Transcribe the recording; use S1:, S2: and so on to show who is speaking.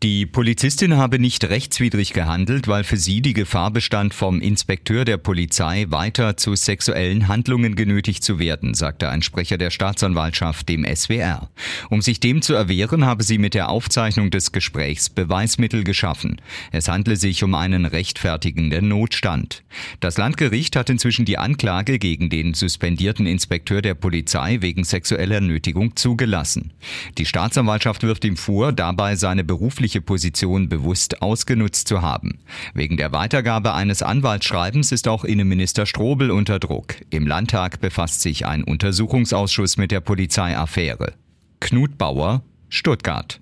S1: Die Polizistin habe nicht rechtswidrig gehandelt, weil für sie die Gefahr bestand, vom Inspekteur der Polizei weiter zu sexuellen Handlungen genötigt zu werden, sagte ein Sprecher der Staatsanwaltschaft dem SWR. Um sich dem zu erwehren, habe sie mit der Aufzeichnung des Gesprächs Beweismittel geschaffen. Es handle sich um einen rechtfertigenden Notstand. Das Landgericht hat inzwischen die Anklage gegen den suspendierten Inspekteur der Polizei wegen sexueller Nötigung zugelassen. Die Staatsanwaltschaft wirft ihm vor, dabei seine berufliche Position bewusst ausgenutzt zu haben. Wegen der Weitergabe eines Anwaltsschreibens ist auch Innenminister Strobel unter Druck. Im Landtag befasst sich ein Untersuchungsausschuss mit der Polizeiaffäre. Knut Bauer, Stuttgart.